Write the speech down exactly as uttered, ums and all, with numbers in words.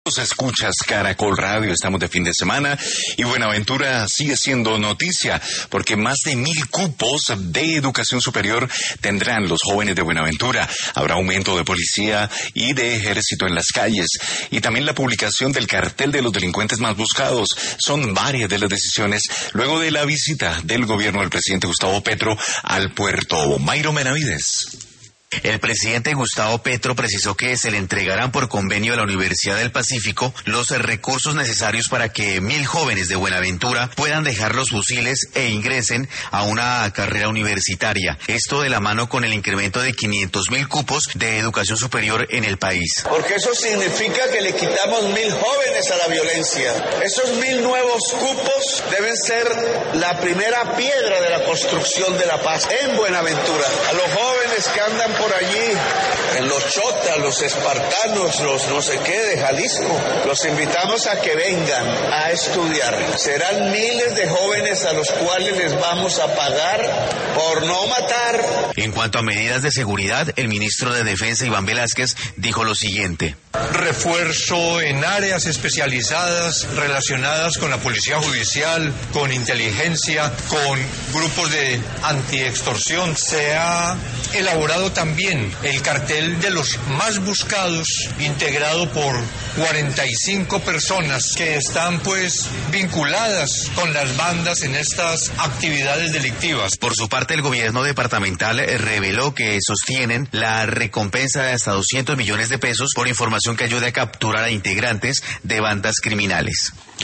Escuchas Caracol Radio, estamos de fin de semana y Buenaventura sigue siendo noticia porque más de mil cupos de educación superior tendrán los jóvenes de Buenaventura. Habrá aumento de policía y de ejército en las calles y también la publicación del cartel de los delincuentes más buscados. Son varias de las decisiones luego de la visita del gobierno del presidente Gustavo Petro al puerto. Mayro Benavides. El presidente Gustavo Petro precisó que se le entregarán por convenio a la Universidad del Pacífico los recursos necesarios para que mil jóvenes de Buenaventura puedan dejar los fusiles e ingresen a una carrera universitaria. Esto de la mano con el incremento de quinientos mil cupos de educación superior en el país. Porque eso significa que le quitamos mil jóvenes a la violencia. Esos mil nuevos cupos deben ser la primera piedra de la construcción de la paz en Buenaventura. A los jóvenes que andan por allí, en los chotas, los espartanos, los no sé qué de Jalisco, los invitamos a que vengan a estudiar. Serán miles de jóvenes a los cuales les vamos a pagar por no matar. En cuanto a medidas de seguridad, el ministro de Defensa, Iván Velázquez, dijo lo siguiente. Refuerzo en áreas especializadas relacionadas con la policía judicial, con inteligencia, con grupos de antiextorsión. Se ha elaborado también el cartel de los más buscados, integrado por cuarenta y cinco personas que están pues vinculadas con las bandas en estas actividades delictivas. Por su parte, el gobierno departamental reveló que sostienen la recompensa de hasta doscientos millones de pesos por información que ayude a capturar a integrantes de bandas criminales.